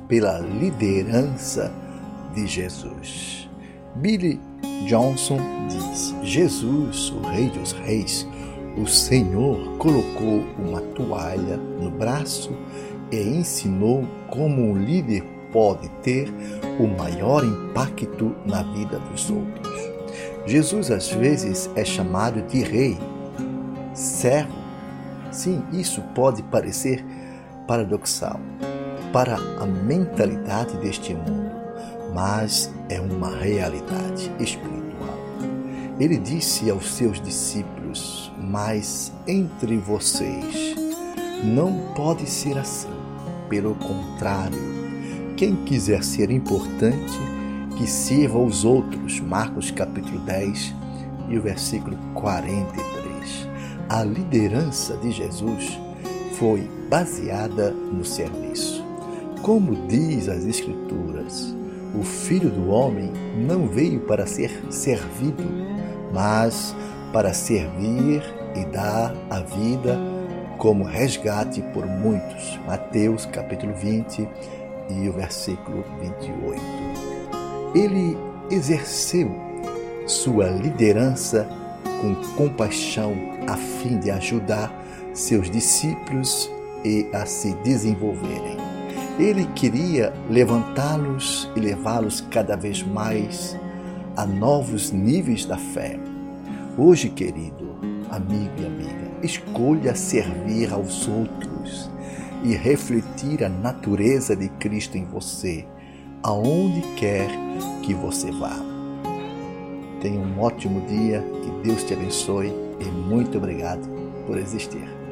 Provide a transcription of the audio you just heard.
pela liderança de Jesus. Billy Johnson diz: Jesus, o Rei dos Reis, o Senhor colocou uma toalha no braço e ensinou como um líder pode ter o maior impacto na vida dos outros. Jesus às vezes é chamado de rei, servo. Sim, isso pode parecer paradoxal para a mentalidade deste mundo, mas é uma realidade espiritual. Ele disse aos seus discípulos: mas entre vocês não pode ser assim. Pelo contrário, quem quiser ser importante, que sirva aos outros. Marcos capítulo 10 e o versículo 43. A liderança de Jesus foi baseada no serviço. Como diz as Escrituras, o Filho do Homem não veio para ser servido, mas para servir e dar a vida como resgate por muitos. Mateus capítulo 20 e o versículo 28. Ele exerceu sua liderança com compaixão a fim de ajudar seus discípulos a se desenvolverem. Ele queria levantá-los e levá-los cada vez mais a novos níveis da fé. Hoje, querido amigo e amiga, escolha servir aos outros e refletir a natureza de Cristo em você, aonde quer que você vá. Tenha um ótimo dia, que Deus te abençoe e muito obrigado por existir.